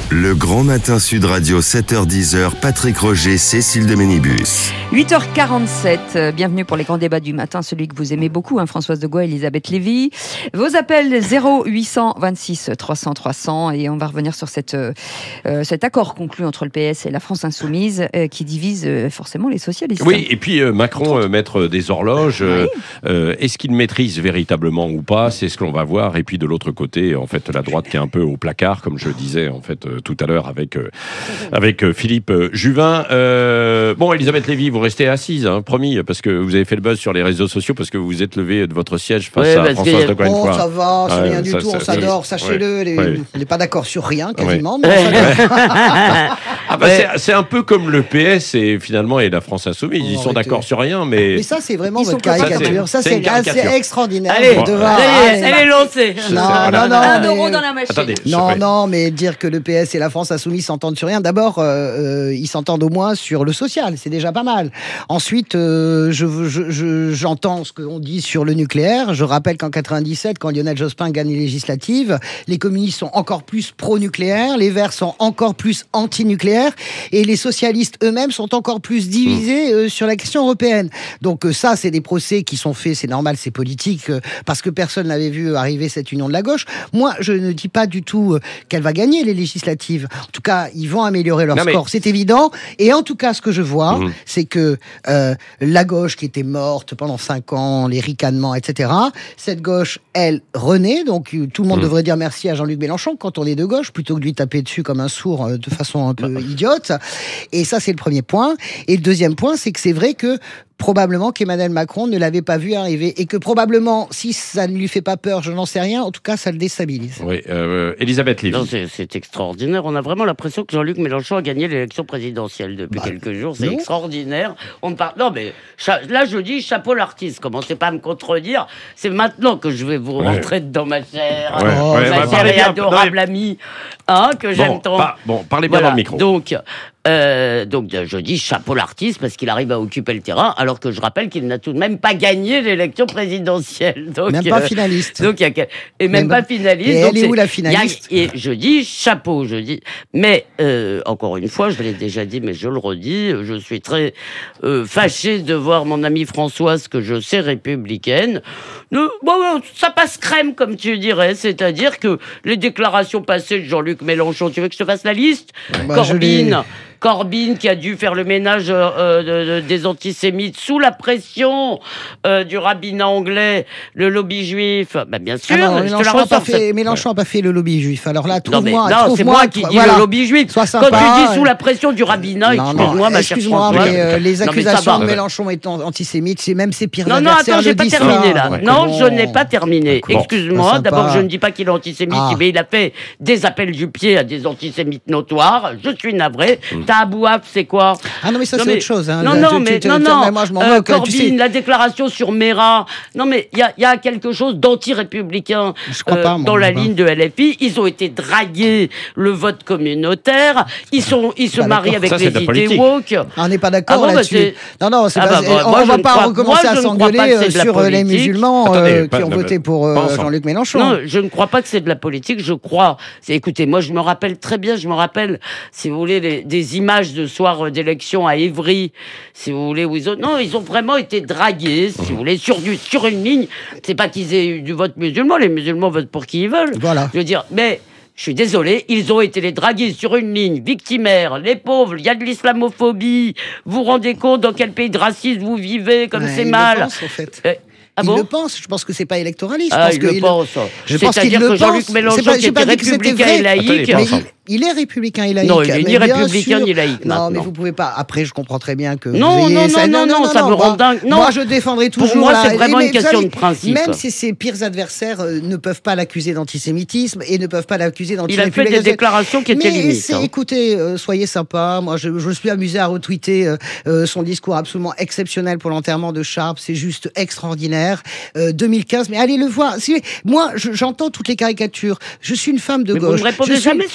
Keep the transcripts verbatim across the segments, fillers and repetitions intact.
Le Grand Matin Sud Radio, sept heures dix, Patrick Roger, Cécile de Ménibus. huit heures quarante-sept, bienvenue pour les grands débats du matin, celui que vous aimez beaucoup, hein, Françoise de Gois, Elisabeth Lévy. Vos appels zéro huit cent vingt-six trois cents trois cents, et on va revenir sur cette, euh, cet accord conclu entre le P S et la France Insoumise euh, qui divise euh, forcément les socialistes. Oui, et puis euh, Macron, euh, maître des horloges, euh, oui. euh, est-ce qu'il maîtrise véritablement ou pas? C'est ce que l'on va voir. Et puis de l'autre côté, en fait, la droite qui est un peu au placard, comme je disais en fait euh, tout à l'heure avec, euh, avec euh, Philippe euh, Juvin. Euh, bon, Elisabeth Lévy, vous restez assise, hein, promis, parce que vous avez fait le buzz sur les réseaux sociaux, parce que vous vous êtes levé de votre siège face ouais, à Françoise de Gois. Oh, ça va, c'est ouais, rien du ça, tout, ça, on s'adore, ça, sachez-le. Ouais, ouais. On n'est pas d'accord sur rien, quasiment, ouais. mais on s'adore. ah bah, c'est, c'est un peu comme le P S et finalement et la France Insoumise. Ils oh, sont d'accord sur rien, mais... Mais ça, c'est vraiment votre caricature. Ça, c'est, ça, c'est, c'est extraordinaire. Allez, bon, devoir... Allez, elle est lancée. Non, non, non. Un euro dans la machine. Attendez, non, non, mais dire que le P S et la France Insoumise s'entendent sur rien, d'abord, euh, euh, ils s'entendent au moins sur le social, c'est déjà pas mal. Ensuite, euh, je, je, je, j'entends ce qu'on dit sur le nucléaire. Je rappelle qu'en quatre-vingt-dix-sept, quand Lionel Jospin gagne les législatives, les communistes sont encore plus pro-nucléaires, les Verts sont encore plus anti-nucléaires, et les socialistes eux-mêmes sont encore plus divisés euh, sur la question européenne. Donc euh, ça, c'est des procès qui sont faits, c'est normal, c'est politique, euh, parce que personne n'avait vu arriver cette union de la gauche. Moi, je ne dis pas du tout euh, qu'elle va gagner les législatives. En tout cas, ils vont améliorer leur non, score, mais... c'est évident. Et en tout cas, ce que je vois, mmh. c'est que euh, la gauche qui était morte pendant cinq ans, les ricanements, et cetera, cette gauche, elle, renaît. Donc, tout le monde mmh. devrait dire merci à Jean-Luc Mélenchon quand on est de gauche, plutôt que de lui taper dessus comme un sourd euh, de façon un peu bah. idiote. Et ça, c'est le premier point. Et le deuxième point, c'est que c'est vrai que probablement qu'Emmanuel Macron ne l'avait pas vu arriver et que probablement, si ça ne lui fait pas peur, je n'en sais rien, en tout cas, ça le déstabilise. Oui, euh, Elisabeth Lévy. Non, c'est, c'est extraordinaire. On a vraiment l'impression que Jean-Luc Mélenchon a gagné l'élection présidentielle depuis bah, quelques jours. C'est non. extraordinaire. On parle. Non, mais cha... là, je dis chapeau l'artiste. Commencez pas à me contredire. C'est maintenant que je vais vous ouais. rentrer dedans, ma chère, ouais. Oh, ouais, ma bah, chère et bien, adorable non, amie, hein, que bon, j'aime tant. Pas, bon, parlez bien voilà. dans le micro. Donc. Euh, donc je dis chapeau l'artiste parce qu'il arrive à occuper le terrain, alors que je rappelle qu'il n'a tout de même pas gagné l'élection présidentielle. Donc, même pas euh, finaliste. Donc, y a, et même, même pas finaliste. Et donc elle est où la finaliste? a, Et je dis chapeau, je dis. Mais euh, encore une fois, je l'ai déjà dit, mais je le redis, je suis très euh, fâché de voir mon amie Françoise, que je sais républicaine. Ne, bon, ça passe crème, comme tu dirais, c'est-à-dire que les déclarations passées de Jean-Luc Mélenchon, tu veux que je te fasse la liste? bah, Corbyn. Corbyn qui a dû faire le ménage euh, de, de, des antisémites sous la pression euh, du rabbinat anglais, le lobby juif. Bah, bien sûr, ah non, je Mélenchon te la ressors. Fait, Mélenchon n'a pas fait le lobby juif. Alors là, trouve-moi. Non, mais, non trouve c'est moi, moi qui dis voilà. le lobby juif. Sois sympa, Quand tu dis sous la pression du rabbinat, non, excuse-moi, non, ma chère excuse-moi, Françoise. mais euh, les accusations non, de Mélenchon étant antisémites, c'est même ses pires non, adversaires. Non, attends, j'ai pas terminé là. Ouais, non, bon. je n'ai pas terminé. Bon, excuse-moi. D'abord, je ne dis pas qu'il est antisémite, ah. mais il a fait des appels du pied à des antisémites notoires. Je suis navré. Mm. Ta Abouaf, c'est quoi? Ah non, mais ça, non, c'est mais, autre chose. Hein. Non, non, tu, mais, tu, non, tu, non. Mais moi, je m'en euh, moque. Corbyn, tu sais. la déclaration sur Mera. Non, mais il y, y a quelque chose d'anti-républicain euh, pas, moi, dans la ligne de L F I. Ils ont été dragués le vote communautaire. Ils, sont, ils se marient avec ça, les idées woke. On n'est pas d'accord ah bon, là-dessus. Bah non, non, c'est ah pas, bah, bah, on moi, ne va pas crois, recommencer moi, à s'engueuler sur les musulmans Attendez, euh, pas, qui ont non, voté pour euh, Jean-Luc Mélenchon. Non, je ne crois pas que c'est de la politique. Je crois. C'est, écoutez, moi, je me rappelle très bien. Je me rappelle, si vous voulez, les, des images de soir d'élection à Évry, si vous voulez, où ils ont, non, ils ont vraiment été dragués, si vous voulez, sur du, sur une ligne. C'est pas qu'ils aient eu du vote musulman. Les musulmans votent pour qui ils veulent. Voilà. Je veux dire, mais. Je suis désolé, ils ont été les dragués sur une ligne victimaire, les pauvres, il y a de l'islamophobie. Vous vous rendez compte dans quel pays de racisme vous vivez, comme ouais, c'est mal. Le pense, en fait. euh, Ah il bon le pense, je pense que c'est pas électoraliste. Ah, je pense il le pense. Je pense qu'il C'est-à-dire le que Jean-Luc pense. Mélenchon, pas, qui était républicain et laïque... Attendez, il, il est républicain et laïque. Non, il est ni républicain sûr, ni laïque. Non, maintenant. mais vous pouvez pas... Après, je comprends très bien que non, vous ayez... Non, ça... non, non, non, ça me rend dingue. Non. Moi, je défendrai toujours... Pour moi, la... c'est vraiment mais, une question savez, de principe. Même si ses pires adversaires euh, ne peuvent pas l'accuser d'antisémitisme et ne peuvent pas l'accuser d'antirépublicain. Il a fait des déclarations qui étaient limites. Mais écoutez, euh, soyez sympa. Moi, je, je me suis amusé à retweeter euh, euh, son discours absolument exceptionnel pour l'enterrement de Charb. C'est juste extraordinaire. Euh, deux mille quinze, mais allez le voir. Si, moi, je, j'entends toutes les caricatures. Je suis une femme de mais gauche. Vous ne répondez je suis... jamais sur ce que je vous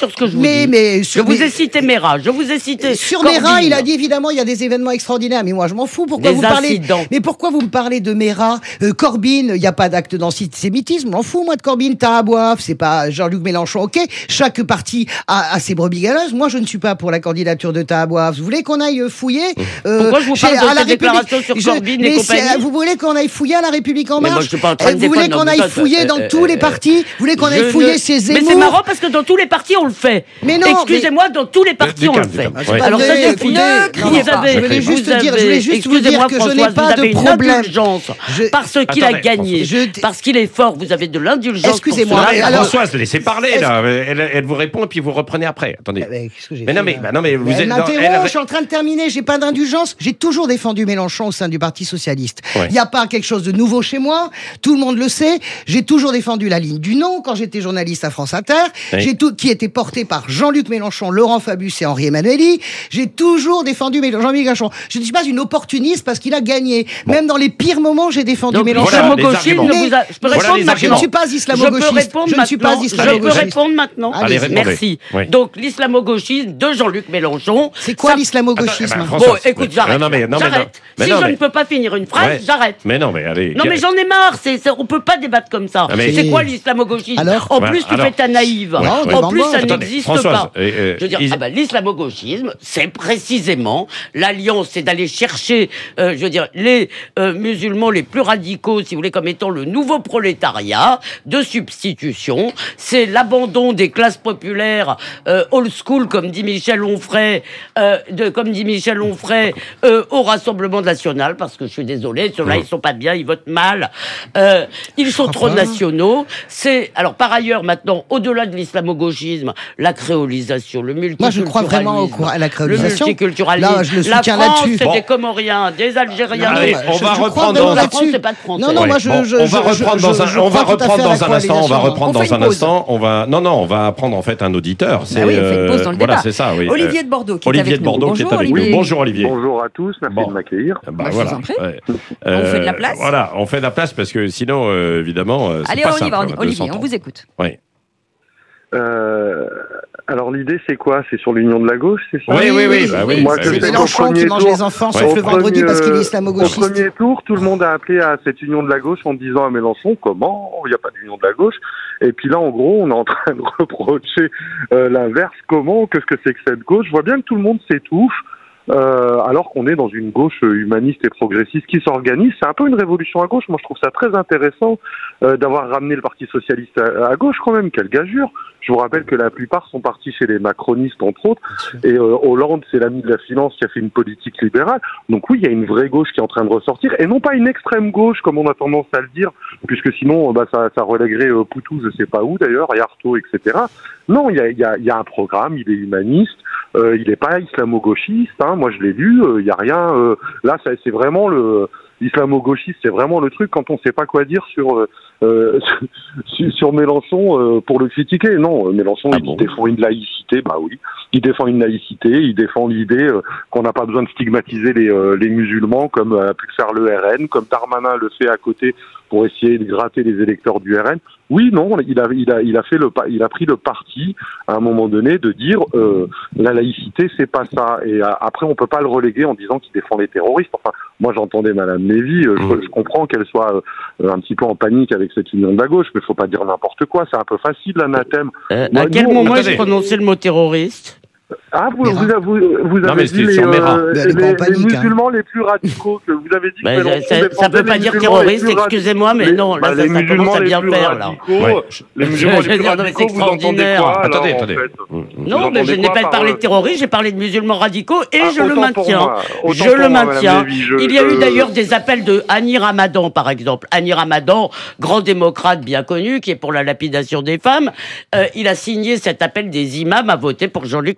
mais, dit. mais, je sur, vous mais, ai cité Mera, je vous ai cité sur Corbyn. Mera, il a dit évidemment il y a des événements extraordinaires, mais moi je m'en fous. Pourquoi Des vous parlez incidents. Mais pourquoi vous me parlez de Mera, euh, Corbyn? Il n'y a pas d'acte d'antisémitisme. Je m'en fous moi de Corbyn. T'as à boire, c'est pas Jean-Luc Mélenchon. Ok, chaque parti a, a ses brebis galeuses. Moi je ne suis pas pour la candidature de Tahabouaf. Vous voulez qu'on aille fouiller euh, Pourquoi je vous chez- parle de à la ces déclarations sur Je- Corbyn et mais compagnie c'est- Vous voulez qu'on aille fouiller à la République en Mais moi, marche? je suis pas en train de Vous voulez défendre, qu'on non, aille vous fouiller êtes- dans euh, tous les euh, partis? Vous voulez qu'on Je aille fouiller ne- chez Mais Zemmour? c'est marrant parce que dans tous les partis on le fait. Mais non, Excusez-moi, dans tous les partis Du on le calme, du fait. calme. Ah, Ouais. Alors ça Attendez, suffit. écoutez, Vous non, avez, je voulais juste vous dire- je avez- voulais juste vous dire excusez-moi, que je n'ai Françoise, pas vous de avez une problème. indulgence. Je- Parce qu'il a Attendez, gagné, François. Je- parce qu'il est fort, vous avez de l'indulgence. Excusez-moi, pour mais cela. alors- Françoise, laissez parler, là. Elle, elle vous répond et puis vous reprenez après. Attendez. Ah, mais qu'est-ce que j'ai Mais fait, non, mais, là bah non, mais vous Elle êtes dans- m'interrompt, elle- je suis en train de terminer, j'ai pas d'indulgence. J'ai toujours défendu Mélenchon au sein du Parti Socialiste. Il Ouais. n'y a pas quelque chose de nouveau chez moi, tout le monde le sait. J'ai toujours défendu la ligne du non quand j'étais journaliste à France Inter, Oui. j'ai tout, qui était portée par Jean-Luc Mélenchon, Laurent Fabius et Henri Emmanuelli. J'ai toujours défendu Mélen- Jean-Luc Mélenchon. Je ne suis pas une opportuniste parce qu'il a gagné. Même dans les pires moments, j'ai défendu Donc Mélenchon. Voilà, les l'islamo-gauchisme arguments. ne vous a... Je peux Mais- répondre Voilà les maintenant. je ne suis pas islamo-gauchiste. Je peux répondre Je ne suis pas maintenant. Je peux islamo-gauchiste. répondre maintenant. Allez, répondez. Merci. Oui. Donc l'islamo-gauchisme de Jean-Luc Mélenchon. C'est quoi ça- l'islamo-gauchisme? Attends, eh ben, François, Bon, écoute, mais- j'arrête. non, mais- non, mais J'arrête. non. Mais Si non, je mais- ne peux pas finir une phrase, Ouais. j'arrête. Mais non, mais allez. Non mais j'en ai marre, c'est, c'est- on peut pas débattre comme ça. Ah, mais- C'est quoi l'islamo-gauchisme? Alors En Ouais, plus tu alors- fais ta naïve. Ouais, en devant plus moi. ça Attendez, n'existe Françoise, pas. euh, euh, Je veux dire, ils- ah bah, l'islamo-gauchisme, c'est précisément l'alliance, c'est d'aller chercher, euh, je veux dire, les euh, musulmans les plus radicaux, si vous voulez, comme étant le nouveau prolétariat de substitution. C'est l'abandon des classes populaires euh, old school, comme dit Michel Onfray, euh, de, comme dit Michel Onfray, euh, au Rassemblement national, parce que je suis désolé, ceux-là, Mmh. ils sont pas bien, ils votent mal. Euh, ils sont trop pas. nationaux. C'est, alors, par ailleurs, maintenant, au-delà de l'islamo-gauchisme, la créolisation, le multiculturalisme. Moi, je crois vraiment au courant- à la créolisation. Le multiculturalisme. Là, je le la soutiens France, là-dessus. c'est Bon. des Comoriens, des Algériens. Allez, des- on je- va je crois reprendre vraiment dans La un... France, c'est pas de français. Non, non, Ouais, moi, je, bon, je, on va je- reprendre je- dans un, je on va crois tout à reprendre fait à la dans un instant, on va coalition. reprendre On fait dans une un pause. instant, on va, non, non, on va prendre en fait un auditeur. C'est, Ah oui, on fait une pause dans le voilà, débat. c'est ça, oui. Olivier Euh, de Bordeaux qui est Olivier avec de nous. Bordeaux qui est Bonjour, avec Olivier. nous. Bonjour Olivier. Bonjour à tous, merci Bon. de m'accueillir. Bah, Bah, je voilà. vous en prie. Ouais. On fait de la place Voilà, on fait de la place parce que sinon, euh, évidemment, euh, c'est Allez, pas on y simple, va, hein, de Olivier, on s'entendre. vous écoute. Oui. Euh, alors l'idée c'est quoi? C'est sur l'union de la gauche, c'est ça? Oui, oui, oui, bah oui. Moi, bah je oui. sais Mélenchon qu'au qui premier mange tour- les enfants, Ouais. sauf Au le vendredi premier, parce qu'il est euh, Au islamo-gauchiste. premier tour, tout le monde a appelé à cette union de la gauche en disant à Mélenchon comment il n'y a pas d'union de la gauche. Et puis là, en gros, on est en train de reprocher euh, l'inverse. Comment? Qu'est-ce que c'est que cette gauche? Je vois bien que tout le monde s'étouffe. Euh, alors qu'on est dans une gauche humaniste et progressiste qui s'organise. C'est un peu une révolution à gauche. Moi, je trouve ça très intéressant euh, d'avoir ramené le Parti socialiste à, à gauche quand même. Quelle gageure! Je vous rappelle que la plupart sont partis chez les macronistes, entre autres. Et euh, Hollande, c'est l'ami de la finance qui a fait une politique libérale. Donc oui, il y a une vraie gauche qui est en train de ressortir. Et non pas une extrême gauche, comme on a tendance à le dire, puisque sinon, bah, ça, ça relèguerait euh, Poutou, je sais pas où d'ailleurs, et Artaud, et cetera. Non, il y a, il y a, il y a un programme, il est humaniste. Euh, il n'est pas islamo-gauchiste, hein, moi je l'ai lu, il euh, n'y a rien... Euh, là, ça, c'est vraiment le... Islamo-gauchiste, c'est vraiment le truc quand on ne sait pas quoi dire sur euh, sur, sur Mélenchon euh, pour le critiquer. Non, Mélenchon, Ah il bon défend une laïcité, bah oui. Il défend une laïcité, il défend l'idée euh, qu'on n'a pas besoin de stigmatiser les, euh, les musulmans comme a pu le faire le R N, comme Darmanin le fait à côté pour essayer de gratter les électeurs du R N. Oui, non, il a, il a, il a fait le, il a pris le parti à un moment donné de dire euh, la laïcité, c'est pas ça. Et euh, après, on peut pas le reléguer en disant qu'il défend les terroristes. Enfin, moi, j'entendais Madame Lévy, euh, je, je comprends qu'elle soit euh, un petit peu en panique avec cette union de la gauche, mais faut pas dire n'importe quoi. C'est un peu facile, l'anathème. Euh, Moi, à quel nous, moment attendez. ai-je prononcé le mot terroriste? Ah, vous, Mera. vous, avez- vous, vous Non, avez mais dit c'est les, sur Mera. euh, Mais elle est les, pas en les panique, hein. musulmans les plus radicaux. Que vous avez dit que Bah, Mélenchon ça, ça défendait peut pas les dire musulmans les terroriste, plus radicaux. excusez-moi, mais Les- non, là, bah, ça, les ça commence musulmans à les bien plus faire, là. radicaux, Ouais. Les musulmans Je les veux plus dire, non, mais c'est radicaux, vous entendez extraordinaire. quoi alors, Attendez, en attendez. fait Mmh, mmh. Non, Vous mais je entendez n'ai quoi pas par, parlé euh, de terroristes, j'ai parlé de musulmans radicaux et Ah, je le autant pour maintiens. moi, autant Je pour le moi, Madame maintiens. Lévy, je- Il y a eu je- d'ailleurs des appels de Annie Ramadan, par exemple. Annie Ramadan, grand démocrate bien connu, qui est pour la lapidation des femmes. Euh, il a signé cet appel des imams à voter pour Jean-Luc Mélenchon.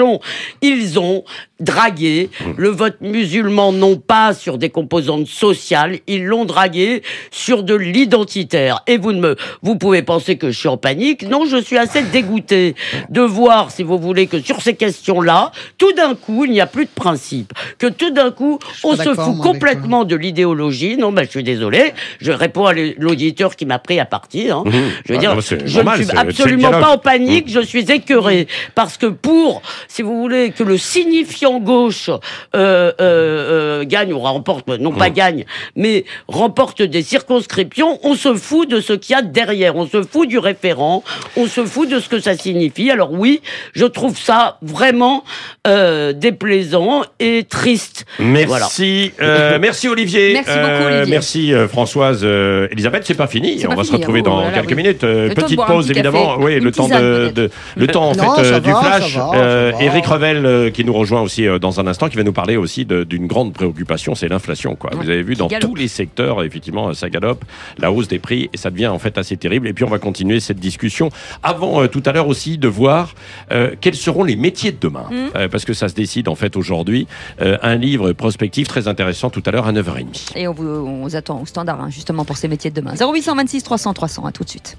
circonscriptions, ils ont dragué le vote musulman, non pas sur des composantes sociales, ils l'ont dragué sur de l'identitaire. Et vous ne me, vous pouvez penser que je suis en panique. Non, je suis assez dégoûté de voir, si vous voulez, que sur ces questions-là, tout d'un coup, il n'y a plus de principe. Que tout d'un coup, on se fout complètement de l'idéologie. Non, ben, je suis désolé. Je réponds à l'auditeur qui m'a pris à partir. Hein. Mmh. Je veux dire, ah, je normal, ne suis absolument pas en panique. Mmh. Je suis écœuré. Parce que pour, si vous voulez, que le signifiant gauche euh, euh, euh, gagne ou remporte, non pas gagne, mais remporte des circonscriptions, on se fout de ce qu'il y a derrière, on se fout du référent, on se fout de ce que ça signifie. Alors oui, je trouve ça vraiment euh, déplaisant et triste. Merci, voilà. euh, merci Olivier. Merci beaucoup Olivier. Euh, merci euh, Françoise. Euh, Elisabeth, c'est pas fini. C'est on pas va fini, se retrouver oh, dans là là, quelques oui. minutes. Euh, petite pause évidemment. Oui, le temps de, de le temps en non, fait euh, va, du flash. Ça va, euh, ça va. Éric Revel euh, qui nous rejoint aussi euh, dans un instant, qui va nous parler aussi d'une grande préoccupation, c'est l'inflation. Quoi. Ouais, vous avez vu dans galope. Tous les secteurs, effectivement, ça galope, la hausse des prix et ça devient en fait assez terrible. Et puis on va continuer cette discussion avant euh, tout à l'heure aussi de voir euh, quels seront les métiers de demain, mmh. euh, parce que ça se décide en fait aujourd'hui. Euh, un livre prospectif très intéressant tout à l'heure à neuf heures trente. Et on vous, on vous attend au standard hein, justement pour ces métiers de demain. zéro huit cent vingt-six trois cents trois cents, à tout de suite.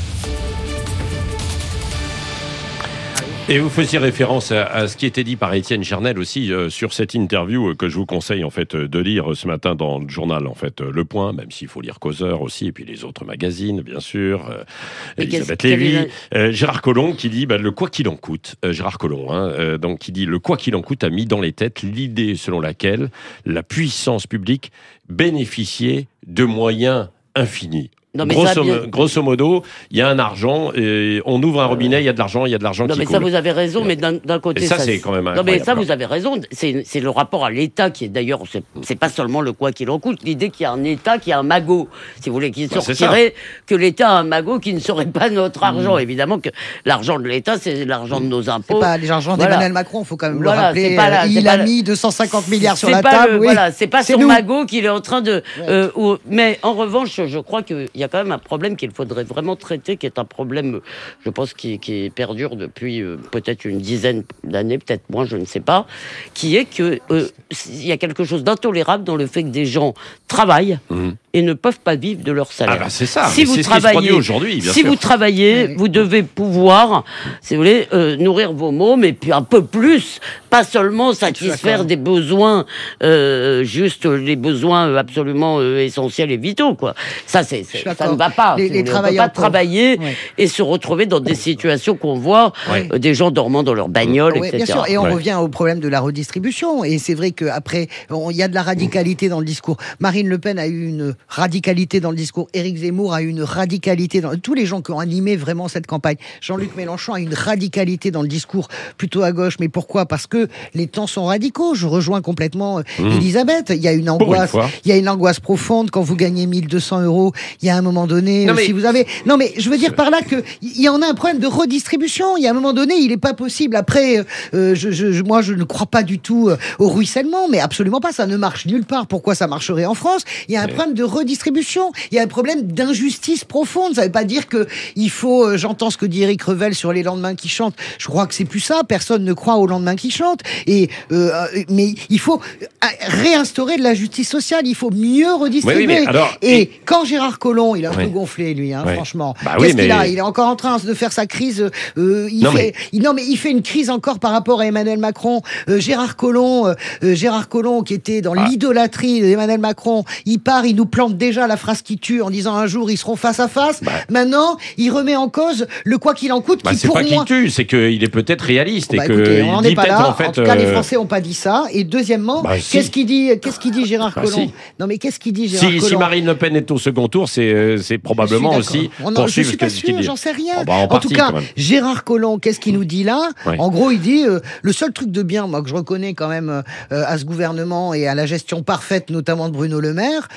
Et vous faisiez référence à, à ce qui était dit par Étienne Chernel aussi euh, sur cette interview euh, que je vous conseille en fait euh, de lire euh, ce matin dans le journal en fait euh, Le Point, même s'il faut lire Causeur aussi et puis les autres magazines bien sûr. Euh, Elisabeth Lévy, euh, Gérard Collomb qui dit bah, le quoi qu'il en coûte. Euh, Gérard Collomb, hein, euh, donc qui dit le quoi qu'il en coûte a mis dans les têtes l'idée selon laquelle la puissance publique bénéficiait de moyens infinis. Non, mais grosso, bien... grosso modo, il y a un argent, et on ouvre un robinet, il y a de l'argent, il y a de l'argent qui coule. Non, mais ça, vous avez raison, mais d'un côté... Et ça, ça c'est quand même Non, mais ça, vous avez raison, c'est le rapport à l'État qui est d'ailleurs... C'est pas seulement le quoi qu'il en coûte, l'idée qu'il y a un État qui a un magot, si vous voulez, qui bah, sortirait que l'État a un magot qui ne serait pas notre argent. Mmh. Évidemment que l'argent de l'État, c'est l'argent de nos impôts. C'est pas l'argent voilà. d'Emmanuel Macron, il faut quand même voilà, le rappeler. La, il a mis deux cent cinquante milliards sur la table. Le, oui. Voilà, c'est pas son nous. magot qu'il est en train de... Ouais. Euh, ou, mais en revanche, je crois qu'il y a quand même un problème qu'il faudrait vraiment traiter, qui est un problème, je pense, qui, qui perdure depuis euh, peut-être une dizaine d'années, peut-être moins, je ne sais pas, qui est que euh, il y a quelque chose d'intolérable dans le fait que des gens travaillent mmh. et ne peuvent pas vivre de leur salaire. Ah bah c'est ça, si vous travaillez aujourd'hui, si sûr. vous travaillez, oui. vous devez pouvoir, si vous voulez, euh, nourrir vos mômes et puis un peu plus, pas seulement satisfaire des besoins, euh, juste les besoins absolument euh, essentiels et vitaux, quoi. Ça, c'est, ça ne va pas. Les, les on ne peut pas travailler ouais. et se retrouver dans des situations qu'on voit, ouais. euh, des gens dormant dans leur bagnole, ouais, et cetera. Bien sûr, et on ouais. revient au problème de la redistribution. Et c'est vrai qu'après, il y a de la radicalité dans le discours. Marine Le Pen a eu une radicalité dans le discours. Éric Zemmour a eu une radicalité dans... Tous les gens qui ont animé vraiment cette campagne. Jean-Luc Mélenchon a une radicalité dans le discours, plutôt à gauche. Mais pourquoi ? Parce que les temps sont radicaux. Je rejoins complètement mmh. Elisabeth. Il y a une angoisse. Il y a une angoisse profonde. Quand vous gagnez mille deux cents euros, il y a un moment donné, non, mais... si vous avez... Non, mais je veux dire par là qu'il y en a un problème de redistribution. Il y a un moment donné, il n'est pas possible. Après, euh, je, je, moi, je ne crois pas du tout au ruissellement, mais absolument pas. Ça ne marche nulle part. Pourquoi ça marcherait en France ? Il y a un problème de redistribution. Il y a un problème d'injustice profonde. Ça ne veut pas dire que il faut... Euh, J'entends ce que dit Éric Revel sur les lendemains qui chantent. Je crois que c'est plus ça. Personne ne croit aux lendemains qui chantent. Et, euh, mais il faut réinstaurer de la justice sociale. Il faut mieux redistribuer. Oui, oui, alors, et, et quand Gérard Collomb, il a un oui. peu gonflé, lui, hein, oui. franchement. Bah Qu'est-ce oui, mais... qu'il a ? Il est encore en train de faire sa crise. Euh, il non, fait, mais... il, non, mais il fait une crise encore par rapport à Emmanuel Macron. Euh, Gérard Collomb, euh, Gérard Collomb, qui était dans ah. l'idolâtrie d'Emmanuel Macron, il part, il nous plante déjà la phrase qui tue en disant un jour ils seront face à face. Bah. Maintenant, il remet en cause le quoi qu'il en coûte. Bah, qui c'est pour pas moi... qu'il tue, c'est qu'il est peut-être réaliste. Bah, et écoutez, que on n'en il est pas là. En, fait, en tout cas, euh... les Français n'ont pas dit ça. Et deuxièmement, bah, qu'est-ce si. qu'il dit, qu'est-ce qu'il dit Gérard bah, Collomb si. Non, mais qu'est-ce qu'il dit Gérard si, Collomb Si Marine Le Pen est au second tour, c'est, c'est probablement aussi on pour en, suivre je suis ce pas qu'il sûr, dit. j'en sais rien. Oh, bah, en, en partie, tout cas, Gérard Collomb, qu'est-ce qu'il nous dit là ? ouais. En gros, il dit euh, le seul truc de bien, moi que je reconnais quand même euh, à ce gouvernement et à la gestion parfaite, notamment de Bruno Le Maire, euh, le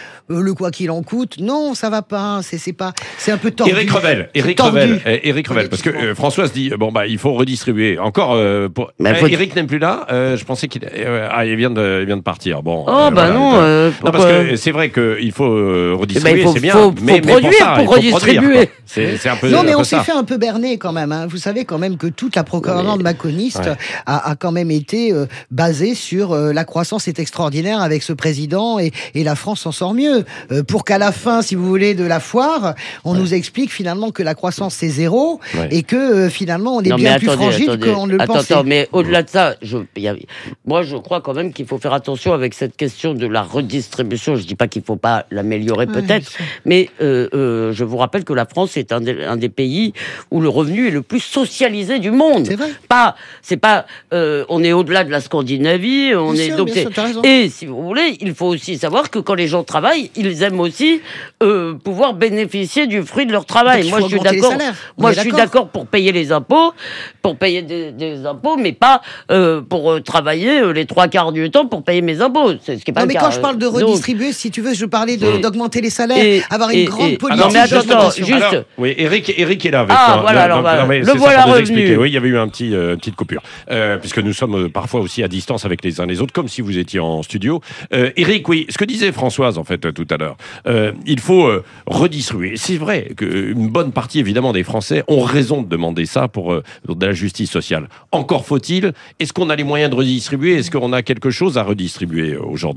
le quoi qu'il en coûte. Non, ça va pas. C'est, c'est pas. C'est un peu tordu. Éric Revel, Éric Revel, Éric Revel, parce que euh, Françoise dit bon bah il faut redistribuer. Encore, euh, pour... eh, faut... Éric n'est plus là. Euh, je pensais qu'il, euh, ah il vient de, il vient de partir. Bon. Oh euh, bah voilà, non. Euh, non parce que c'est vrai qu'il faut euh, redistribuer, bah, faut, c'est bien. Faut, mais, faut mais produire pour, ça, pour redistribuer. Produire, c'est, c'est un peu. Non mais un on peu s'est ça. fait un peu berner quand même. Hein. Vous savez quand même que toute la propagande mais... macroniste ouais. a, a quand même été euh, basée sur euh, la croissance est extraordinaire avec ce président et, et la France s'en sort mieux. Euh, pour qu'à la fin, si vous voulez, de la foire, on ouais. nous explique finalement que la croissance c'est zéro ouais. et que euh, finalement on est non, bien plus attendez, fragile attendez. qu'on ne le attends, pensait. Attends, mais au-delà de ça, je, y a, moi je crois quand même qu'il faut faire attention avec cette question de la redistribution. Je dis pas qu'il faut pas l'améliorer ouais, peut-être, mais euh, euh, je vous rappelle que la France est un des, un des pays où le revenu est le plus socialisé du monde. C'est vrai. Pas, c'est pas, euh, on est au-delà de la Scandinavie, on bien est sûr, donc sûr, et si vous voulez, il faut aussi savoir que quand les gens travaillent, ils aiment aussi euh, pouvoir bénéficier du fruit de leur travail. Moi, je suis d'accord. Moi, je suis d'accord pour payer les impôts, pour payer des, des impôts, mais pas euh, pour euh, travailler euh, les trois quarts du temps pour payer mes impôts. C'est ce qui est pas non, le mais cas. quand je parle de redistribuer, donc, si tu veux, je parlais de, d'augmenter les salaires, et, avoir une et, grande et, politique. Non, mais attends, attends, juste. Alors, oui, Eric, Eric est là avec. Ah, toi. voilà, alors, voilà. Non, le voilà revenu. Oui, il y avait eu un petit, euh, petite coupure, euh, puisque nous sommes euh, parfois aussi à distance avec les uns les autres, comme si vous étiez en studio. Euh, Eric, oui, ce que disait Françoise en fait euh, tout à l'heure, euh, il faut euh, redistribuer. C'est vrai qu'une bonne partie évidemment des Français ont raison de demander ça pour euh, de la justice sociale. Encore faut-il, est-ce qu'on a les moyens de redistribuer ? Est-ce qu'on a quelque chose à redistribuer euh, aujourd'hui ?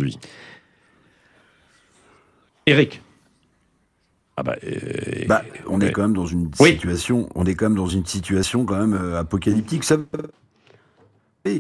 Eric. Ah bah, euh, bah, on est euh, quand même dans une oui. situation, on est quand même dans une situation quand même euh, apocalyptique. Ça... Et...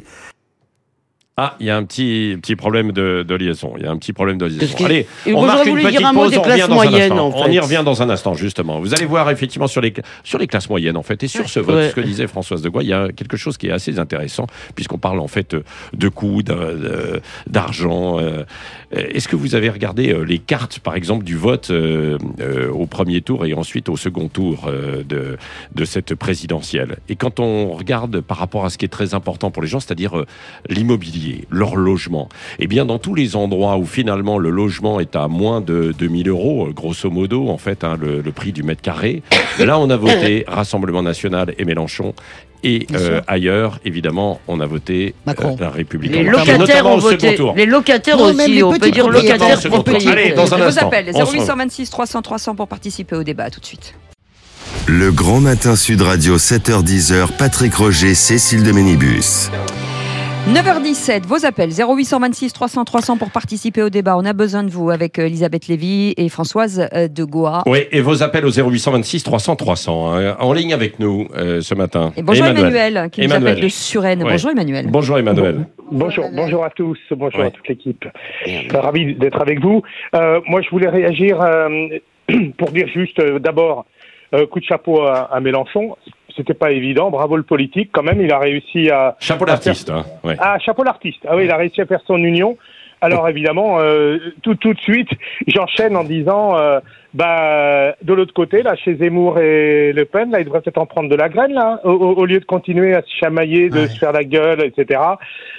Ah, il y a un petit, petit problème de, de liaison. Il y a un petit problème de liaison. Qui... Allez, Et on marque une petite pause, on revient dans moyennes, un instant. En fait. On y revient dans un instant, justement. Vous allez voir, effectivement, sur les, sur les classes moyennes, en fait, et sur ce vote, ouais. ce que disait Françoise de Goy, il y a quelque chose qui est assez intéressant, puisqu'on parle, en fait, de coûts, de, d'argent. Est-ce que vous avez regardé les cartes, par exemple, du vote euh, euh, au premier tour et ensuite au second tour euh, de, de cette présidentielle ? Et quand on regarde par rapport à ce qui est très important pour les gens, c'est-à-dire euh, l'immobilier, leur logement, eh bien, dans tous les endroits où finalement le logement est à moins de deux mille euros, grosso modo, en fait, hein, le, le prix du mètre carré, là, on a voté Rassemblement National et Mélenchon. Et euh, ailleurs, évidemment, on a voté Macron. Euh, la République. Les locataires ont voté. Les locataires non, aussi, on peut dire locataires propriétaires. Allez, dans un Vos instant. appels, zéro huit cent vingt-six trois cents trois cents pour participer au débat. Tout de suite. Le Grand Matin Sud Radio, sept heures dix, Patrick Roger, Cécile de Ménibus. neuf heures dix-sept, vos appels, zéro huit cent vingt-six trois cents trois cents pour participer au débat. On a besoin de vous avec Elisabeth Lévy et Françoise de Goa. Oui, et vos appels au zéro huit cent vingt-six trois cents trois cents, hein, en ligne avec nous euh, ce matin. Et bonjour Emmanuel, Emmanuel qui Emmanuel. nous appelle de Suresnes. Ouais. Bonjour Emmanuel. Bonjour Emmanuel. Bonjour, bonjour à tous, bonjour ouais. à toute l'équipe. Euh, ravi d'être avec vous. Euh, moi, je voulais réagir euh, pour dire juste euh, d'abord euh, coup de chapeau à, à Mélenchon. C'était pas évident, bravo le politique quand même, il a réussi à... Chapeau l'artiste, faire... hein, ouais. Ah, chapeau l'artiste, ah oui, il a réussi à faire son union. Alors évidemment, euh, tout, tout de suite, j'enchaîne en disant, euh, bah, de l'autre côté, là, chez Zemmour et Le Pen, là, ils devraient peut-être en prendre de la graine, là, au, au lieu de continuer à se chamailler, de ouais. se faire la gueule, et cetera.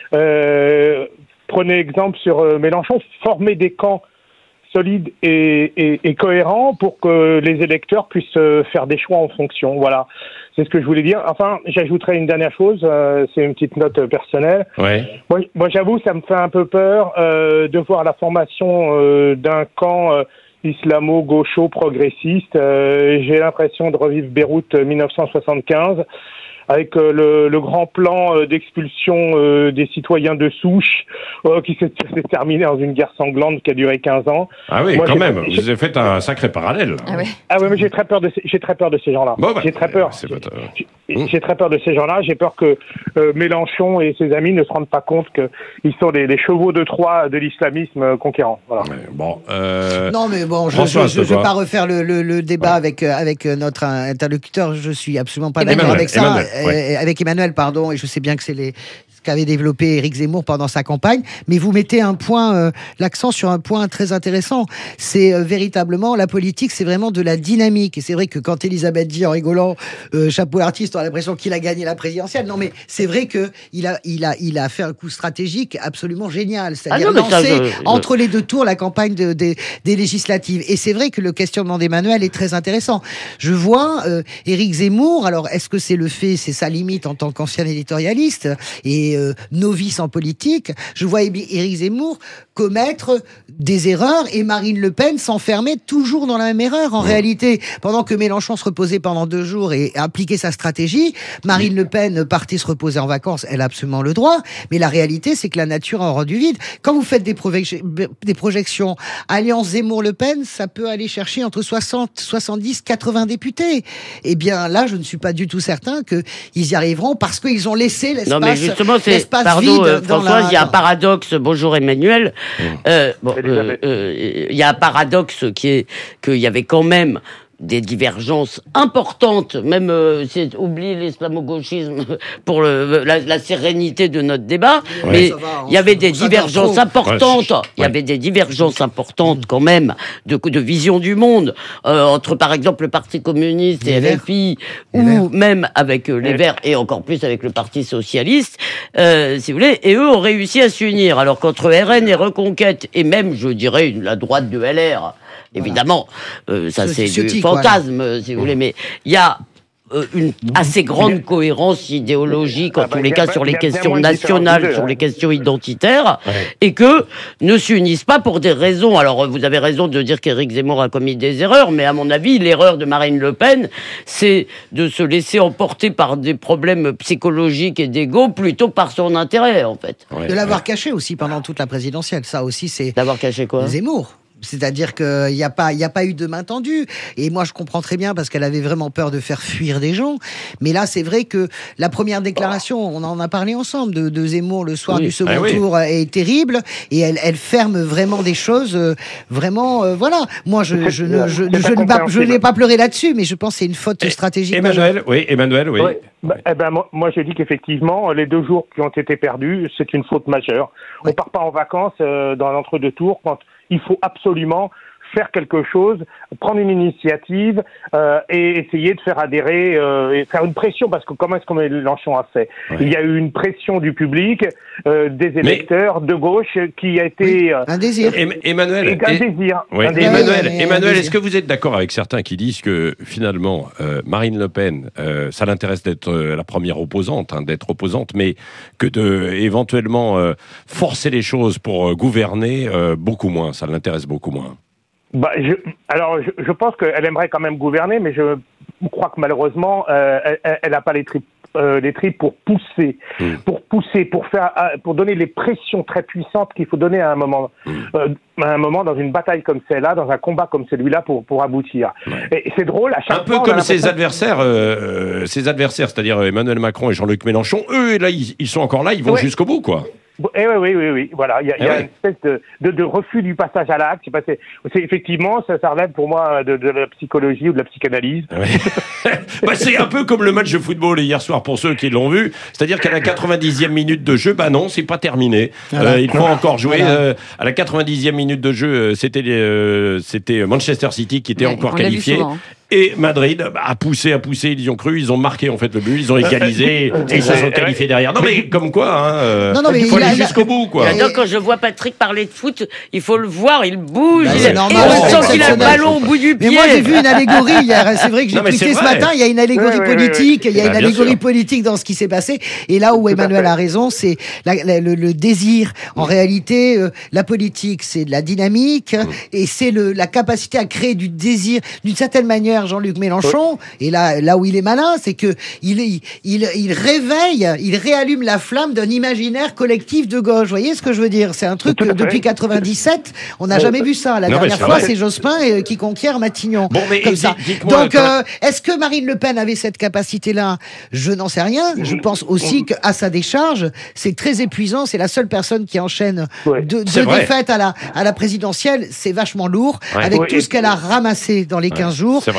Euh, prenez exemple sur euh, Mélenchon, former des camps solide et, et, et cohérent pour que les électeurs puissent faire des choix en fonction. Voilà, c'est ce que je voulais dire. Enfin, j'ajouterai une dernière chose, euh, c'est une petite note personnelle. Ouais. Moi, moi, j'avoue, ça me fait un peu peur euh, de voir la formation euh, d'un camp euh, islamo-gaucho-progressiste. Euh, j'ai l'impression de revivre Beyrouth dix-neuf cent soixante-quinze. Avec euh, le, le grand plan euh, d'expulsion euh, des citoyens de souche euh, qui s'est, s'est terminé dans une guerre sanglante qui a duré quinze ans. Ah oui, Moi, quand j'ai, même, j'ai, vous avez fait un sacré parallèle. Ah oui, ah ouais, mais j'ai très peur de ces, j'ai très peur de ces gens-là. Bon, bah, j'ai très peur. C'est votre... j'ai, j'ai, j'ai très peur de ces gens-là. J'ai peur que euh, Mélenchon et ses amis ne se rendent pas compte qu'ils sont les, les chevaux de Troie de l'islamisme conquérant. Voilà. Ouais, bon, euh... Non, mais bon, je ne vais pas refaire le, le, le débat ouais. avec, avec notre interlocuteur. Je suis absolument pas d'accord avec ça. Emmanuel, ouais. avec Emmanuel, pardon, et je sais bien que c'est les qu'avait développé Éric Zemmour pendant sa campagne, mais vous mettez un point, euh, l'accent sur un point très intéressant. C'est euh, véritablement la politique, c'est vraiment de la dynamique. Et c'est vrai que quand Elisabeth dit en rigolant, euh, chapeau l'artiste, on a l'impression qu'il a gagné la présidentielle. Non, mais c'est vrai que il a, il a, il a fait un coup stratégique absolument génial, c'est-à-dire ah non, lancer ça, je, je... entre les deux tours la campagne de, de, des législatives. Et c'est vrai que le questionnement d'Emmanuel est très intéressant. Je vois euh, Éric Zemmour. Alors, est-ce que c'est le fait, c'est sa limite en tant qu'ancien éditorialiste et Euh, novice en politique, je vois Éric Zemmour commettre des erreurs et Marine Le Pen s'enfermer toujours dans la même erreur. En mmh. réalité, pendant que Mélenchon se reposait pendant deux jours et appliquait sa stratégie, Marine Le Pen partait se reposer en vacances, elle a absolument le droit, mais la réalité, c'est que la nature a horreur du vide. Quand vous faites des, proje- des projections Alliance Zemmour-Le Pen, ça peut aller chercher entre soixante, soixante-dix, quatre-vingts députés. Eh bien, là, je ne suis pas du tout certain qu'ils y arriveront parce qu'ils ont laissé l'espace. Non, mais justement, c'est Pardon, euh, Françoise, il la... y a un paradoxe. Bonjour Emmanuel. Mmh. Euh, bon, euh, euh, il y a un paradoxe qui est qu'il y avait quand même des divergences importantes, même euh, c'est oublier l'islamo-gauchisme pour le, la, la sérénité de notre débat, ouais. mais il y avait des divergences importantes, ouais. il y avait des divergences importantes quand même de, de vision du monde, euh, entre par exemple le Parti communiste et L F I, ou même avec euh, les Verts, et encore plus avec le Parti socialiste, euh, si vous voulez, et eux ont réussi à s'unir, alors qu'entre R N et Reconquête, et même, je dirais, la droite de L R, évidemment, euh, ça c'est du fantasme, voilà. si vous voulez, mais il y a euh, une assez grande cohérence idéologique, en ah bah, tous les cas, sur les questions nationales, sur les questions identitaires, ouais. et que ne s'unissent pas pour des raisons. Alors, vous avez raison de dire qu'Éric Zemmour a commis des erreurs, mais à mon avis, l'erreur de Marine Le Pen, c'est de se laisser emporter par des problèmes psychologiques et d'ego plutôt que par son intérêt, en fait. Ouais. De l'avoir caché aussi pendant toute la présidentielle, ça aussi, c'est... D'avoir caché quoi ? Zemmour. C'est-à-dire qu'il n'y a pas, il n'y a pas eu de main tendue. Et moi, je comprends très bien parce qu'elle avait vraiment peur de faire fuir des gens. Mais là, c'est vrai que la première déclaration, on en a parlé ensemble, de, de Zemmour le soir oui. du second ah, oui. tour est terrible. Et elle, elle ferme vraiment des choses, euh, vraiment, euh, voilà. Moi, je, je, ne, je, je, je, ne pas, je n'ai pas pleuré là-dessus, mais je pense que c'est une faute et, stratégique. Emmanuel, oui, Emmanuel, oui. oui. Bah, eh ben, moi, moi, j'ai dit qu'effectivement, les deux jours qui ont été perdus, c'est une faute majeure. Oui. On part pas en vacances euh, dans l'entre-deux tours quand il faut absolument faire quelque chose, prendre une initiative euh, et essayer de faire adhérer, euh, et faire une pression, parce que comment est-ce que Mélenchon a fait ? ouais. Il y a eu une pression du public, euh, des électeurs Mais... de gauche qui a été... Oui, un désir. Euh, Emmanuel, et, un et... désir. Oui. Un désir. Emmanuel, oui, Emmanuel est-ce que vous êtes d'accord avec certains qui disent que finalement, euh, Marine Le Pen, euh, ça l'intéresse d'être euh, la première opposante, hein, d'être opposante, mais que de éventuellement euh, forcer les choses pour euh, gouverner, euh, beaucoup moins, ça l'intéresse beaucoup moins. Bah, je, alors, je, je pense qu'elle aimerait quand même gouverner, mais je crois que malheureusement, euh, elle n'a pas les tripes, euh, les tripes pour pousser, mmh. pour pousser, pour faire, pour donner les pressions très puissantes qu'il faut donner à un moment, mmh. euh, à un moment dans une bataille comme celle-là, dans un combat comme celui-là, pour pour aboutir. Ouais. Et c'est drôle à chaque un fois. Un peu comme ses adversaires, euh, ses adversaires, c'est-à-dire Emmanuel Macron et Jean-Luc Mélenchon. Eux, là, ils, ils sont encore là, ils vont ouais. jusqu'au bout, quoi. Eh oui, oui, oui, oui, voilà. Il y a, eh il y a ouais. une espèce de, de, de refus du passage à l'acte. C'est, c'est, c'est effectivement, ça, ça relève pour moi de, de la psychologie ou de la psychanalyse. Ouais. bah, c'est un peu comme le match de football hier soir pour ceux qui l'ont vu. C'est-à-dire qu'à la quatre-vingt-dixième minute de jeu, bah non, c'est pas terminé. Voilà. Euh, il faut encore jouer. Voilà. Euh, à la quatre-vingt-dixième minute de jeu, c'était, euh, c'était Manchester City qui était ouais, encore qualifié. Et Madrid a poussé, a poussé, ils y ont cru, ils ont marqué en fait le but, ils ont égalisé et ils se sont qualifiés derrière. Non mais comme quoi, hein, euh, non, non, mais il faut aller jusqu'au bout quoi. Et quand je vois Patrick parler de foot, il faut le voir, il bouge, bah, il, normal, et on sent qu'il a le ballon au bout du pied. Mais moi j'ai vu une allégorie hier, c'est vrai que j'ai cliqué ce matin, il y a une allégorie ouais, politique, ouais, ouais, ouais. il y a bah, une allégorie sûr. politique dans ce qui s'est passé. Et là où Emmanuel a raison, c'est la, la, le, le désir. En mmh. réalité, euh, la politique, c'est de la dynamique mmh. et c'est le, la capacité à créer du désir. D'une certaine manière, Jean-Luc Mélenchon, et là, là où il est malin, c'est que il, il, il, il réveille, il réallume la flamme d'un imaginaire collectif de gauche. Vous voyez ce que je veux dire ? C'est un truc que depuis quatre-vingt-dix-sept, on n'a jamais vu ça. La non, dernière fois, c'est Jospin euh, qui conquiert Matignon. Bon, mais comme ça. Donc, euh, est-ce que Marine Le Pen avait cette capacité-là ? Je n'en sais rien. Je pense aussi qu'à sa décharge, c'est très épuisant. C'est la seule personne qui enchaîne ouais. deux, deux défaites à la, à la présidentielle. C'est vachement lourd. Ouais. Avec ouais. tout ce qu'elle a ramassé dans les quinze ouais. jours.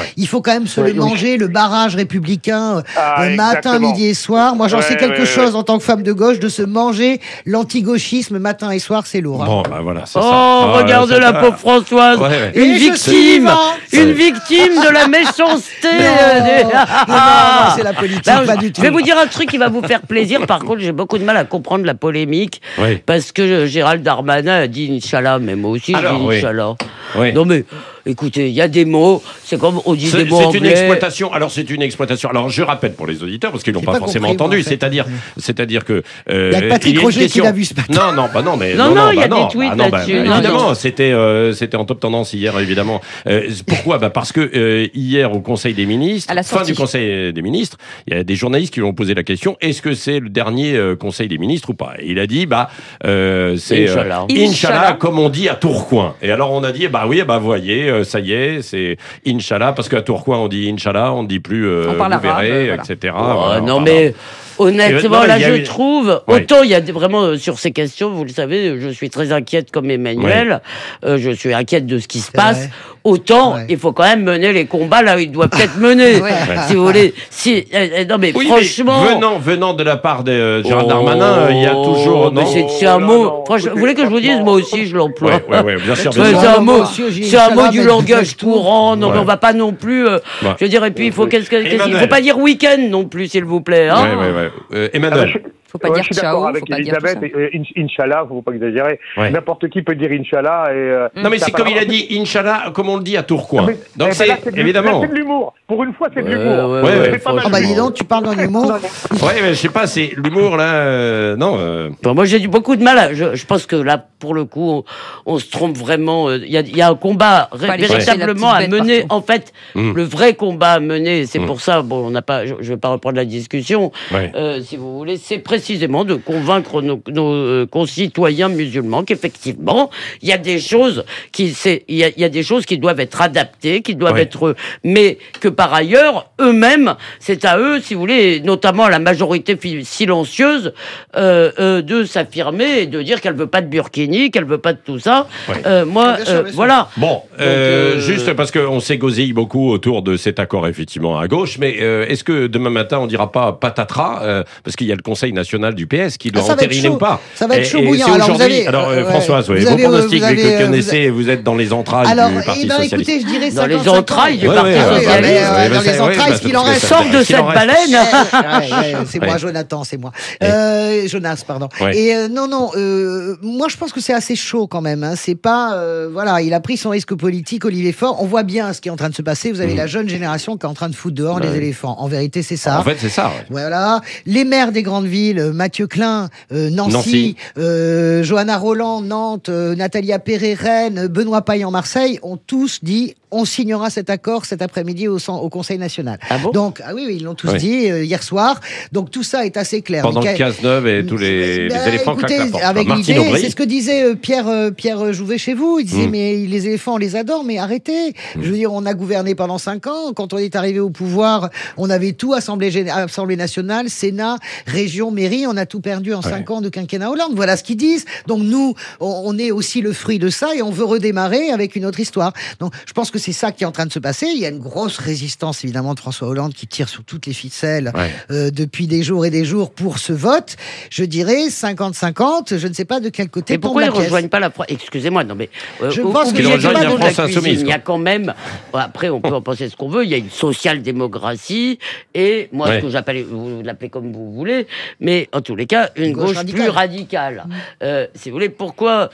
Il faut quand même se Ouais, le donc- manger, le barrage républicain, Ah, euh, matin, exactement. midi et soir. Moi, j'en Ouais, sais quelque ouais, chose ouais. en tant que femme de gauche, de se manger l'anti-gauchisme matin et soir, c'est lourd. hein. Bon, bah voilà, c'est Oh, ça. Ah, regarde ça la va. pauvre Françoise, Ouais, ouais. une Et je suis victime, vivant. une victime de la méchanceté. Non, euh, des- non, non, non, c'est la politique, Ben, pas du tout. Je vais vous dire un truc qui va vous faire plaisir. Par contre, j'ai beaucoup de mal à comprendre la polémique Oui. parce que euh, Gérald Darmanin a dit Inch'Allah, mais moi aussi Alors, je dis oui. Inch'Allah. Oui. Non mais, écoutez, il y a des mots, c'est comme on dit C'est des mots c'est une anglais. exploitation. Alors c'est une exploitation. Alors je rappelle pour les auditeurs parce qu'ils l'ont J'ai pas, pas forcément compris, moi, entendu. en fait. C'est-à-dire, c'est-à-dire que euh, Il y a que Patrick il y a une Roger qui question- l'a vu ce matin. Non, non, bah non, mais Non, non, il y a bah des non, tweets bah non, bah, là-dessus. bah, Non, évidemment, non. c'était euh, c'était en top tendance hier, évidemment. Euh, pourquoi Bah parce que euh, hier au Conseil des ministres, À la fin sortie. du Conseil des ministres, il y a des journalistes qui lui ont posé la question est-ce que c'est le dernier euh, Conseil des ministres ou pas Et il a dit bah euh, c'est euh, Inch'Allah. Inch'Allah, Inch'Allah. comme on dit à Tourcoing. Et alors on a dit bah oui, bah vous voyez, euh, ça y est, c'est Inch'Allah parce qu'à Tourcoing on dit Inch'Allah, on ne dit plus euh, On parle vous arabe, verrez, euh, voilà. et cetera. Oh, Voilà, non voilà. mais honnêtement Non, mais là il y a je eu- trouve Oui. autant il y a des- vraiment euh, sur ces questions vous le savez je suis très inquiète comme Emmanuel euh, je suis inquiète de ce qui se C'est passe vrai. autant Ouais. il faut quand même mener les combats là où il doit peut-être mener Ouais. si vous voulez si euh, euh, non mais Oui, franchement mais venant, venant de la part de euh, Gérald Oh, Darmanin, euh, il y a toujours. mais Non, c'est c'est un Oh là mot là, franchement vous écoutez, voulez que je vous dise franchement. moi aussi je l'emploie ouais, ouais, ouais, bien sûr, bien Ouais, sûr. c'est un mot, Monsieur, j'ai c'est un Inch'Allah, mot du mais langage du tout. courant. Non, mais Ouais. on va pas non plus. euh, Ouais. Je veux dire, et puis il faut qu'est-ce que- qu'est-ce qu'il Emmanuel. faut pas dire week-end non plus, s'il vous plaît. Hein. Ouais, ouais, ouais. Euh, Ah bah, Emmanuel. je, Faut pas ouais, dire je suis ciao, d'accord avec faut pas dire tout Elisabeth. ça. et, euh, in- Inch'Allah, faut pas exagérer. Ouais. N'importe qui peut dire Inch'Allah. Et, euh, Non, mais ça c'est va comme il a vraiment- dit, Inch'Allah, comme on le dit à Tourcoing. Mais- Donc eh ben c'est, là, de l'humour. évidemment. Là, c'est de l'humour. Pour une fois, c'est de Ouais, l'humour. ouais, ouais, C'est ouais, pas mal Oh bah dis d'humour. donc, tu parles d'un humour. Ouais, mais je sais pas, c'est l'humour là. euh, non. euh, Bon, moi, j'ai eu beaucoup de mal. À, je, je pense que là, pour le coup, on, on se trompe vraiment. Il y, a, y a un combat ré- Faut aller chercher véritablement la à petite bête mener. partout. En fait, Mm. le vrai combat à mener, c'est Mm. pour ça. Bon, on n'a pas. Je, je vais pas reprendre la discussion. Ouais. Euh, si vous voulez, c'est précisément de convaincre nos, nos euh, concitoyens musulmans qu'effectivement, il y a des choses qui, c'est, il y a, il y a des choses qui doivent être adaptées, qui doivent Ouais. être, mais que par ailleurs, eux-mêmes, c'est à eux, si vous voulez, notamment à la majorité fi- silencieuse, euh, euh, de s'affirmer et de dire qu'elle veut pas de burkini, qu'elle veut pas de tout ça. Ouais. Euh, moi, Bien sûr, euh, bien sûr. voilà. Bon, euh, euh, juste parce qu'on s'égosille beaucoup autour de cet accord effectivement à gauche, mais euh, est-ce que demain matin on dira pas patatras euh, parce qu'il y a le Conseil national du P S qui doit Ah, ça va être entériner chaud. ou pas Ça va être Et- chaud et bouillant. c'est Alors, vous aujourd'hui- avez- alors euh, euh, ouais. Françoise, ouais, Vous vos avez, euh, pronostics, vous vu que avez, euh, connaissez, vous êtes dans les entrailles Alors, du Parti eh ben, socialiste. écoutez, je dirais Dans les cinquante cinquante. entrailles du Ouais, Parti ouais, Ah oui, ouais, ah, socialiste. mais, euh, ouais, dans bah, les ça, entrailles, ouais, ce qu'il bah, en parce que reste. ça- Sors de ce qu'il en cette reste. baleine. Ouais, ouais, c'est moi, Ouais. Jonathan, c'est moi. Euh, Jonas, pardon. Ouais. Et euh, non, non, euh, moi je pense que c'est assez chaud quand même. Hein. C'est pas, euh, voilà, il a pris son risque politique, Olivier Faure. On voit bien ce qui est en train de se passer. Vous avez Mhm. la jeune génération qui est en train de foutre dehors Ouais. les éléphants. En vérité, c'est ça. En fait, c'est ça. ouais. Voilà, les maires des grandes villes, euh, Mathieu Klein, euh, Nancy, Nancy. Euh, Johanna Roland, Nantes, euh, Nathalie Appéré, Rennes, euh, Benoît Payan, Marseille, ont tous dit on signera cet accord cet après-midi au, au Conseil national. Ah bon Donc, ah oui, oui, ils l'ont tous Oui. dit euh, hier soir. Donc tout ça est assez clair. Pendant Mais que qu'a- Cazeneuve et tous les, Ben, les éléphants écoutez, claquent la porte. avec Martine l'idée, Aubry. c'est ce que disait euh, Pierre euh, Pierre Jouvet chez vous. Il disait Mm. mais les éléphants on les adore, mais arrêtez. Je veux dire, on a gouverné pendant cinq ans. Quand on est arrivé au pouvoir, on avait tout Assemblée, gén- Assemblée nationale, Sénat, région, mairie. On a tout perdu en cinq ans de quinquennat Hollande. Voilà ce qu'ils disent. Donc nous, on, on est aussi le fruit de ça et on veut redémarrer avec une autre histoire. Donc je pense que c'est ça qui est en train de se passer. Il y a une grosse résistance évidemment de François Hollande qui tire sur toutes les ficelles Ouais. euh, depuis des jours et des jours pour ce vote. Je dirais cinquante cinquante. Je ne sais pas de quel côté Mais tombe pourquoi ils la ne pièce. rejoignent pas la France Excusez-moi, non mais euh, Je ou- pense oubliez qu'ils pas rejoignent la de France cuisine. insoumise, Il y a quoi. quand même. Après, on peut en penser ce qu'on veut. Il y a une social-démocratie et moi, Ouais. ce que j'appelle, vous l'appelez comme vous voulez, mais en tous les cas, une Gauche gauche, radicale. plus radicale. Euh, si vous voulez, pourquoi,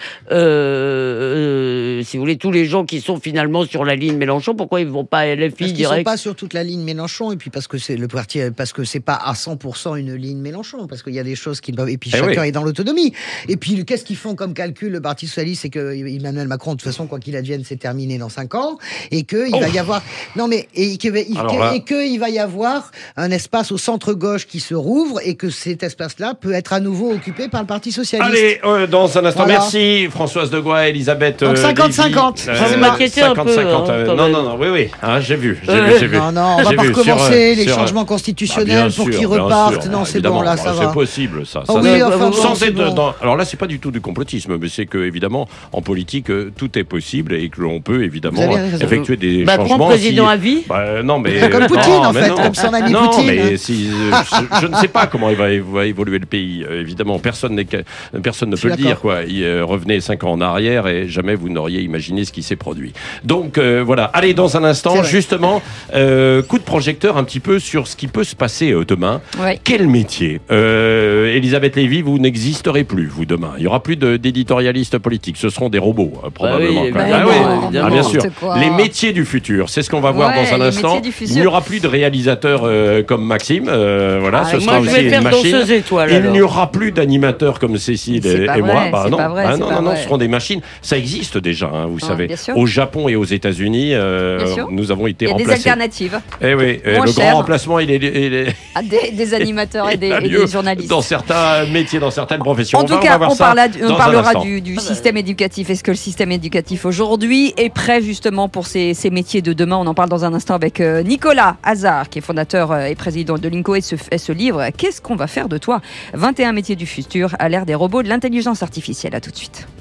euh, euh, si vous voulez, tous les gens qui sont finalement sur la ligne Mélenchon, pourquoi ils vont pas à L F I Parce qu'ils sont direct pas sur toute la ligne Mélenchon et puis parce que c'est le parti, parce que c'est pas à cent pour cent une ligne Mélenchon, parce qu'il y a des choses qui ne peuvent. Et puis Eh chacun oui. est dans l'autonomie. Et puis qu'est-ce qu'ils font comme calcul le Parti socialiste, c'est que Emmanuel Macron de toute façon quoi qu'il advienne c'est terminé dans cinq ans et que il va y avoir non mais et que il- Alors que- là- et que il va y avoir un espace au centre gauche qui se rouvre et que cet espace-là peut être à nouveau occupé par le Parti socialiste. Allez, euh, dans un instant, Voilà. merci Françoise de Gois, Elisabeth. Donc euh, cinquante Lévy. cinquante. Euh, Vous m'inquiétez un peu, cinquante cinquante. non, hein, non, quand non, même. non, oui, oui, hein, j'ai vu, j'ai Euh, vu, j'ai vu. Non, non, on va J'ai pas vu sur, recommencer euh, les sur, changements Ah, constitutionnels bien pour sûr, qu'ils bien repartent. sûr, Non, c'est évidemment. bon, là, Ah, ça c'est va. possible, ça. Ah ça, oui, ça- enfin, bon, sans c'est être bon. dans- Alors là, c'est pas du tout du complotisme, mais c'est que évidemment, en politique, euh, tout est possible et que l'on peut évidemment Vous avez raison. effectuer des Macron, changements. président si- à vie. Bah, non, mais Comme euh, Poutine, non, en mais fait, non. comme son ami non, Poutine. mais si, euh, je, je ne sais pas comment il va, évo- va évoluer le pays. Euh, évidemment, personne, n'est, ca- personne ne Je suis peut le dire. d'accord. Quoi. Il, euh, revenez cinq ans en arrière et jamais vous n'auriez imaginé ce qui s'est produit. Donc euh, voilà. Allez, dans un C'est instant, vrai. justement, euh, coup de projecteur un petit peu sur ce qui peut se passer euh, demain. Ouais. Quel métier euh, Elisabeth Lévy, vous n'existerez plus, vous, demain. Il n'y aura plus de- d'éditorialistes politiques. Ce seront des robots, euh, probablement. oui, quoi. bah Ah non, oui. évidemment. Ah, bien sûr. N'importe quoi. Les métiers du futur, c'est ce qu'on va voir Ouais, dans un les instant. métiers du futur. Il n'y aura plus de réalisateurs euh, comme Maxime. euh, voilà, Ah, ce moi, sera Moi, je aussi vais faire une machine. danseuse étoile. Il alors. n'y aura plus d'animateurs comme Cécile C'est et, pas et moi. vrai, Bah c'est non, pas vrai, Bah c'est non, pas non, non, vrai. ce seront des machines. Ça existe déjà, hein, vous Ah, savez. bien sûr. Au Japon et aux États-Unis, euh, Bien sûr. nous avons été Il y a des remplacés. alternatives. Eh oui, euh, Moins le cher. grand remplacement, il est, il est- Ah, des, des animateurs et des, il a et lieu des journalistes. dans certains métiers, dans certaines professions. En On tout va- on cas, va voir on, ça parla- on dans un parlera instant. du, du système éducatif. Est-ce que le système éducatif aujourd'hui est prêt justement pour ces, ces métiers de demain? On en parle dans un instant avec euh, Nicolas Hazard, qui est fondateur euh, et président de l'Inco et ce, et ce livre. Qu'est-ce qu'on va faire de toi? vingt et un métiers du futur à l'ère des robots, de l'intelligence artificielle. À tout de suite.